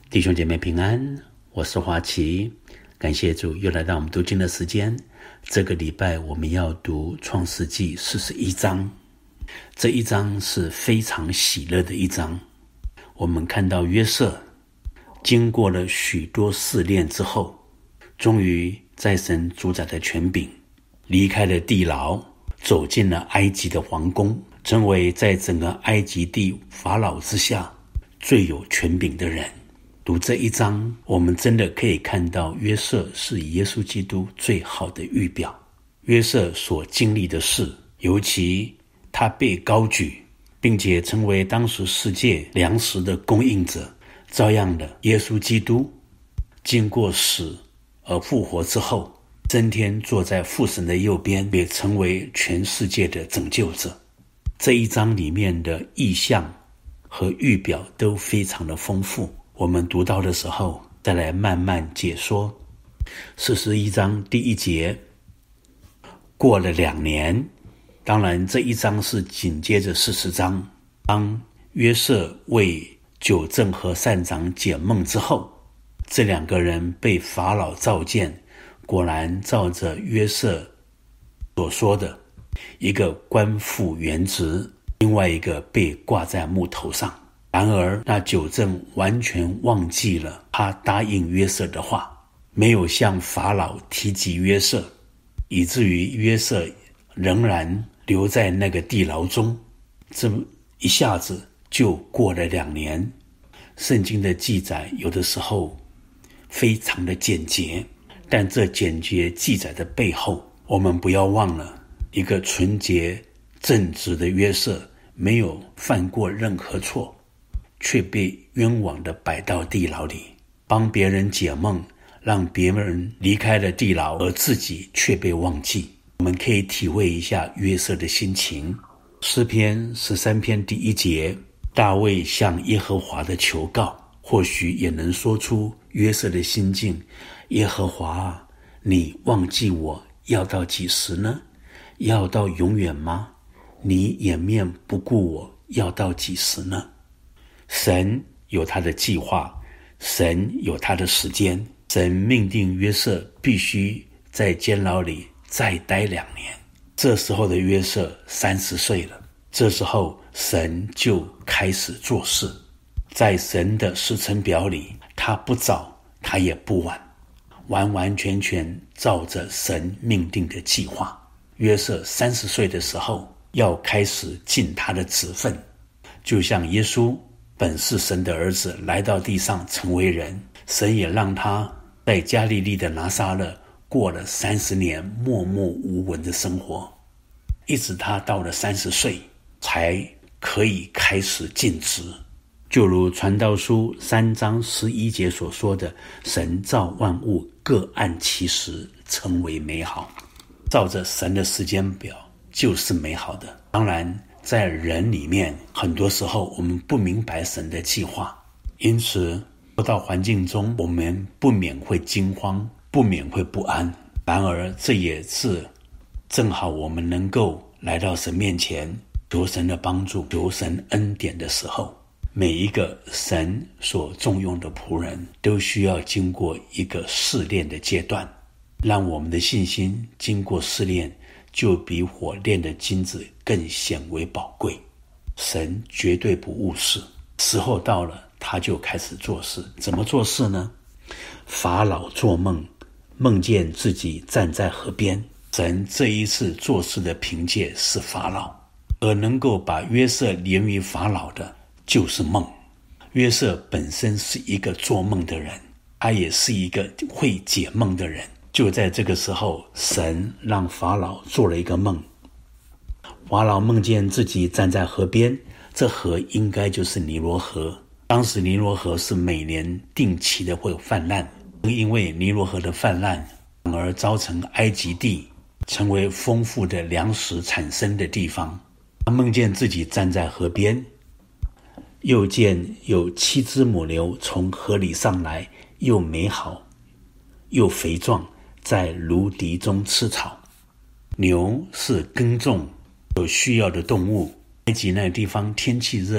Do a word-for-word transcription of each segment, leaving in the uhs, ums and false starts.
弟兄姐妹平安，我是华奇，感谢主又来到我们读经的时间。这个礼拜我们要读创世纪四十一章，这一章是非常喜乐的一章。我们看到约瑟经过了许多试炼之后，终于在神主宰的权柄离开了地牢，走进了埃及的皇宫，成为在整个埃及地法老之下最有权柄的人。读这一章，我们真的可以看到约瑟是耶稣基督最好的预表。约瑟所经历的事，尤其他被高举，并且成为当时世界粮食的供应者，照样的耶稣基督经过死而复活之后，升天坐在父神的右边，也成为全世界的拯救者。这一章里面的意象和预表都非常的丰富，我们读到的时候再来慢慢解说。四十一章第一节，过了两年，当然这一章是紧接着四十章，当约瑟为酒政和善长解梦之后，这两个人被法老召见，果然照着约瑟所说的，一个官复原职，另外一个被挂在木头上。然而那酒政完全忘记了他答应约瑟的话，没有向法老提及约瑟，以至于约瑟仍然留在那个地牢中。这一下子就过了两年。圣经的记载有的时候非常的简洁，但这简洁记载的背后，我们不要忘了一个纯洁正直的约瑟，没有犯过任何错，却被冤枉的摆到地牢里，帮别人解梦，让别人离开了地牢，而自己却被忘记。我们可以体会一下约瑟的心情。诗篇十三篇第一节，大卫向耶和华的求告，或许也能说出约瑟的心境。耶和华啊，你忘记我要到几时呢？要到永远吗？你掩面不顾我要到几时呢？神有他的计划，神有他的时间，神命定约瑟必须在监牢里再待两年。这时候的约瑟三十岁了，这时候神就开始做事。在神的时程表里，他不早，他也不晚，完完全全照着神命定的计划。约瑟三十岁的时候要开始尽他的职分，就像耶稣本是神的儿子，来到地上成为人，神也让他在加利利的拿撒勒过了三十年默默无闻的生活，一直他到了三十岁才可以开始尽职。就如传道书三章十一节所说的，神造万物各按其时，称为美好。照着神的时间表就是美好的。当然在人里面，很多时候我们不明白神的计划，因此到到环境中，我们不免会惊慌，不免会不安。然而这也是正好我们能够来到神面前，求神的帮助，求神恩典的时候。每一个神所重用的仆人都需要经过一个试炼的阶段，让我们的信心经过试炼，就比火炼的金子更显为宝贵。神绝对不误事，时候到了他就开始做事。怎么做事呢？法老做梦，梦见自己站在河边。神这一次做事的凭借是法老，而能够把约瑟连于法老的就是梦。约瑟本身是一个做梦的人，他也是一个会解梦的人。就在这个时候，神让法老做了一个梦。法老梦见自己站在河边，这河应该就是尼罗河。当时尼罗河是每年定期的会泛滥，因为尼罗河的泛滥而造成埃及地成为丰富的粮食产生的地方。他梦见自己站在河边，又见有七只母牛从河里上来，又美好又肥壮，在芦荻中吃草。牛是耕种有需要的动物，埃及那个地方天气热，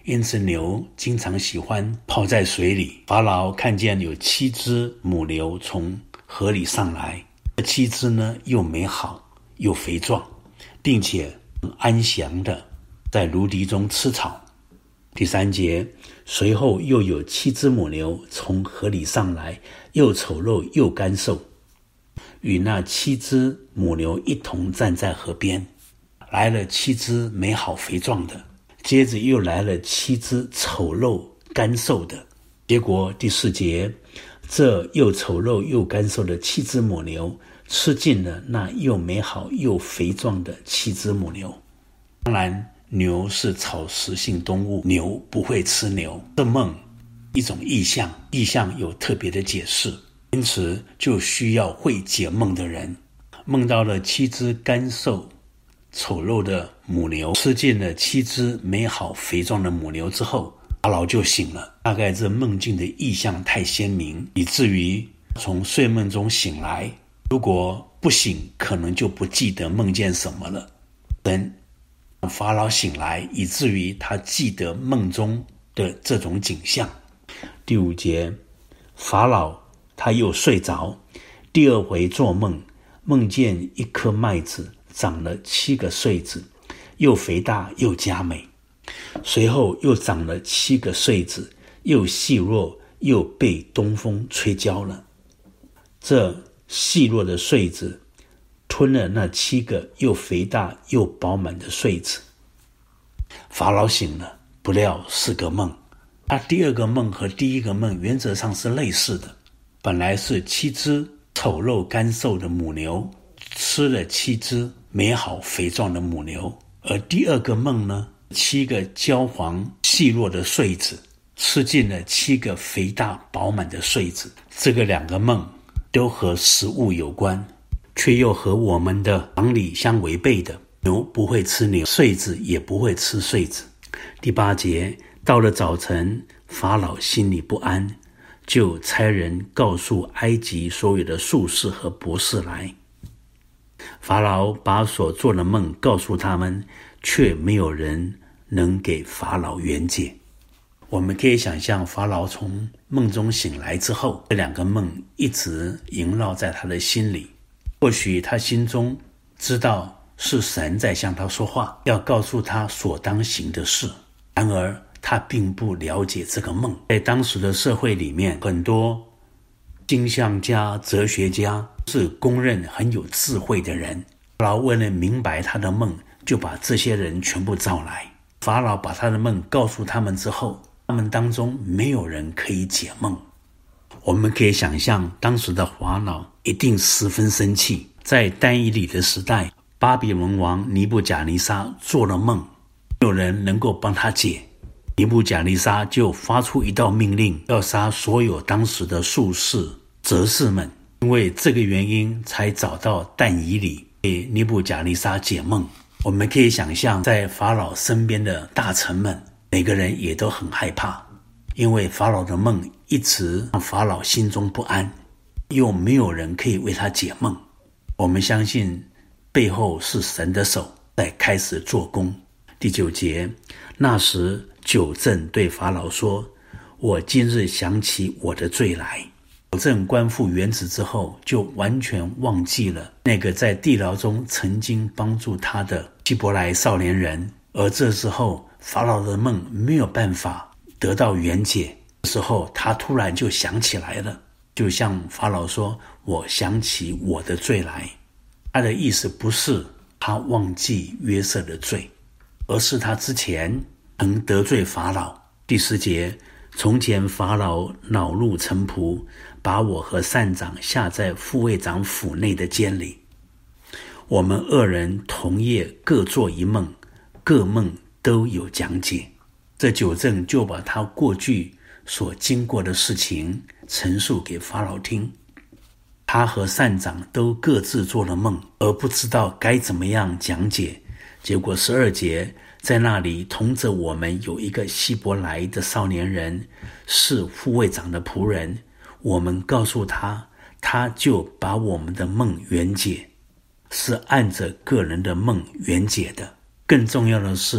因此牛经常喜欢泡在水里。法老看见有七只母牛从河里上来，这七只呢又美好又肥壮，并且安详的在芦荻中吃草。第三节，随后又有七只母牛从河里上来，又丑陋又干瘦，与那七只母牛一同站在河边。来了七只美好肥壮的，接着又来了七只丑陋干瘦的。结果第四节，这又丑陋又干瘦的七只母牛吃尽了那又美好又肥壮的七只母牛。当然牛是草食性动物，牛不会吃牛。这梦一种意象，意象有特别的解释，因此就需要会解梦的人。梦到了七只干瘦丑陋的母牛吃尽了七只美好肥壮的母牛之后，法老就醒了。大概这梦境的意象太鲜明，以至于从睡梦中醒来，如果不醒可能就不记得梦见什么了。等法老醒来，以至于他记得梦中的这种景象。第五节，法老他又睡着，第二回做梦，梦见一颗麦子长了七个穗子，又肥大又佳美。随后又长了七个穗子，又细弱，又被东风吹焦了。这细弱的穗子吞了那七个又肥大又饱满的穗子。法老醒了，不料是个梦。他第二个梦和第一个梦原则上是类似的，本来是七只丑陋干瘦的母牛吃了七只美好肥壮的母牛，而第二个梦呢，七个焦黄细弱的穗子吃尽了七个肥大饱满的穗子。这个两个梦都和食物有关，却又和我们的常理相违背的。牛不会吃牛，穗子也不会吃穗子。第八节，到了早晨，法老心里不安，就差人告诉埃及所有的术士和博士来。法老把所做的梦告诉他们，却没有人能给法老圆解。我们可以想象，法老从梦中醒来之后，这两个梦一直萦绕在他的心里。或许他心中知道是神在向他说话，要告诉他所当行的事，然而他并不了解这个梦。在当时的社会里面，很多经象家、哲学家是公认很有智慧的人。法老为了明白他的梦，就把这些人全部召来。法老把他的梦告诉他们之后，他们当中没有人可以解梦。我们可以想象，当时的法老一定十分生气。在但以理的时代，巴比伦王尼布甲尼撒做了梦，没有人能够帮他解。尼布甲尼撒就发出一道命令，要杀所有当时的术士、哲士们。因为这个原因，才找到但以理给尼布甲尼撒解梦。我们可以想象，在法老身边的大臣们，每个人也都很害怕，因为法老的梦一直让法老心中不安，又没有人可以为他解梦。我们相信背后是神的手在开始做工。第九节，那时九正对法老说，我今日想起我的罪来。九正官复原职之后，就完全忘记了那个在地牢中曾经帮助他的希伯来少年人。而这时候法老的梦没有办法得到圆解，这时候他突然就想起来了，就向法老说，我想起我的罪来。他的意思不是他忘记约瑟的罪，而是他之前曾得罪法老。第十节，从前法老恼怒臣仆，把我和膳长下在副卫长府内的监里。我们二人同夜各做一梦，各梦都有讲解。这九正就把他过去所经过的事情陈述给法老听。他和膳长都各自做了梦，而不知道该怎么样讲解。结果十二节，在那里同着我们有一个希伯来的少年人，是副卫长的仆人。我们告诉他，他就把我们的梦圆解，是按着个人的梦圆解的。更重要的是，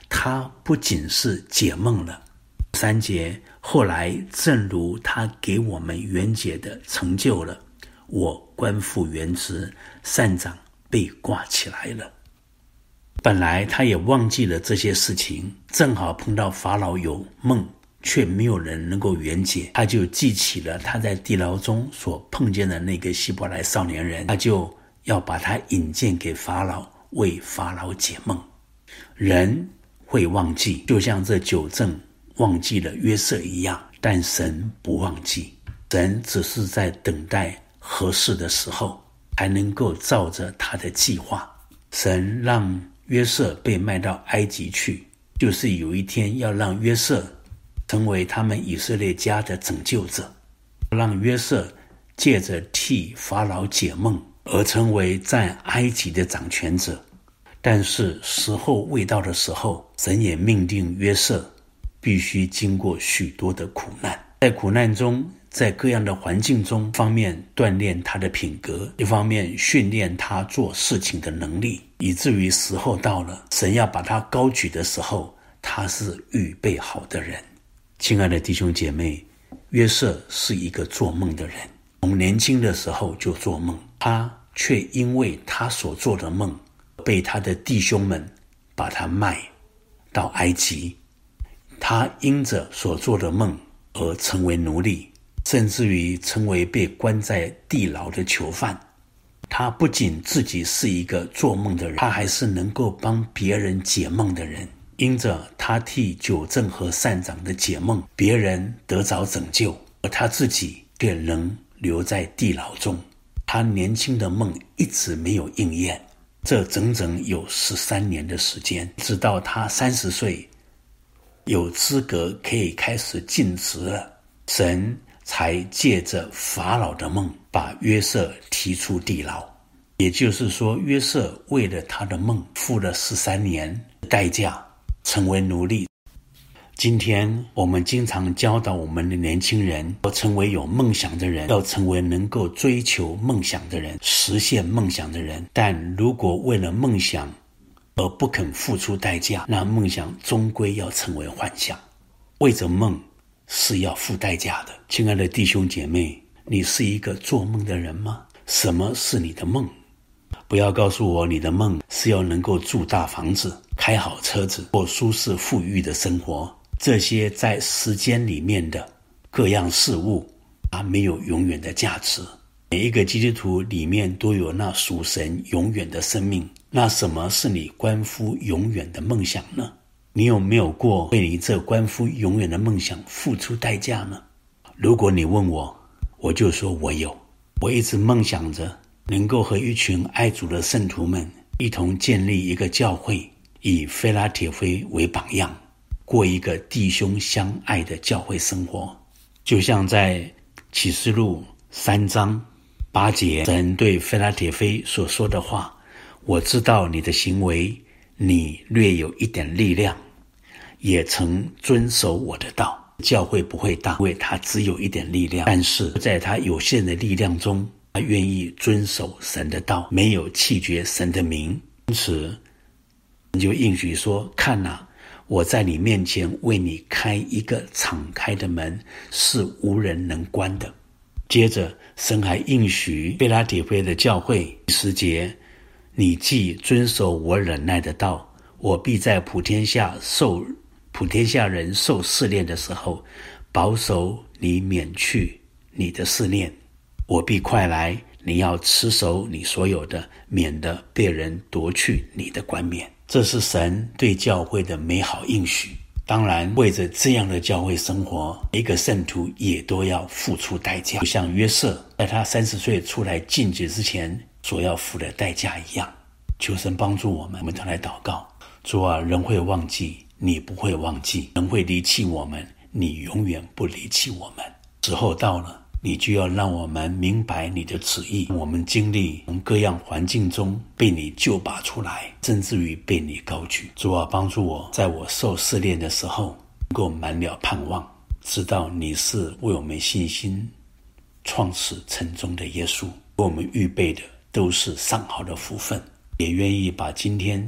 他不仅是解梦了。三节，后来正如他给我们原解的成就了，我官复原职，膳长被挂起来了。本来他也忘记了这些事情，正好碰到法老有梦，却没有人能够圆解，他就记起了他在地牢中所碰见的那个希伯来少年人，他就要把他引荐给法老，为法老解梦。人会忘记，就像这酒政忘记了约瑟一样，但神不忘记，神只是在等待合适的时候，才能够照着他的计划。神让约瑟被卖到埃及去，就是有一天要让约瑟成为他们以色列家的拯救者，让约瑟借着替法老解梦而成为在埃及的掌权者。但是时候未到的时候，神也命定约瑟必须经过许多的苦难，在苦难中，在各样的环境中，一方面锻炼他的品格，一方面训练他做事情的能力，以至于时候到了，神要把他高举的时候，他是预备好的人。亲爱的弟兄姐妹，约瑟是一个做梦的人，从年轻的时候就做梦，他却因为他所做的梦，被他的弟兄们把他卖到埃及。他因着所做的梦而成为奴隶，甚至于成为被关在地牢的囚犯。他不仅自己是一个做梦的人，他还是能够帮别人解梦的人。因着他替酒政和膳长的解梦，别人得着拯救，而他自己却仍留在地牢中。他年轻的梦一直没有应验，这整整有十三年的时间，直到他三十岁有资格可以开始尽职了，神才借着法老的梦把约瑟提出地牢。也就是说，约瑟为了他的梦付了十三年的代价，成为奴隶。今天我们经常教导我们的年轻人，要成为有梦想的人，要成为能够追求梦想的人，实现梦想的人。但如果为了梦想而不肯付出代价，那梦想终归要成为幻想。为着梦是要付代价的。亲爱的弟兄姐妹，你是一个做梦的人吗？什么是你的梦？不要告诉我你的梦是要能够住大房子，开好车子，过舒适富裕的生活。这些在时间里面的各样事物，它没有永远的价值。每一个基督徒里面都有那属神永远的生命。那什么是你关乎永远的梦想呢？你有没有过为你这关乎永远的梦想付出代价呢？如果你问我，我就说我有。我一直梦想着能够和一群爱主的圣徒们一同建立一个教会，以腓拉铁非为榜样，过一个弟兄相爱的教会生活。就像在启示录三章八节，神对腓拉铁非所说的话，我知道你的行为，你略有一点力量，也曾遵守我的道。教会不会大，因为他只有一点力量，但是在他有限的力量中，他愿意遵守神的道，没有弃绝神的名。因此你就应许说，看哪，我在你面前为你开一个敞开的门，是无人能关的。接着神还应许腓拉铁非的教会十节，你既遵守我忍耐的道，我必在普天下受普天下人受试炼的时候，保守你免去你的试炼。我必快来，你要持守你所有的，免得被人夺去你的冠冕。这是神对教会的美好应许。当然，为着这样的教会生活，一个圣徒也都要付出代价，就像约瑟在他三十岁出来禁止之前所要付的代价一样。求神帮助我们，我们同来祷告。主啊，人会忘记，你不会忘记；人会离弃我们，你永远不离弃我们。时候到了，你就要让我们明白你的旨意，我们经历从各样环境中被你救拔出来，甚至于被你高举。主啊，帮助我，在我受试炼的时候，能够满了盼望，知道你是为我们信心创始成终的耶稣，为我们预备的都是上好的福分。也愿意把今天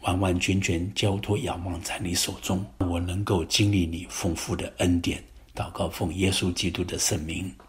完完全全交托仰望在你手中，我能够经历你丰富的恩典。祷告奉耶稣基督的圣名，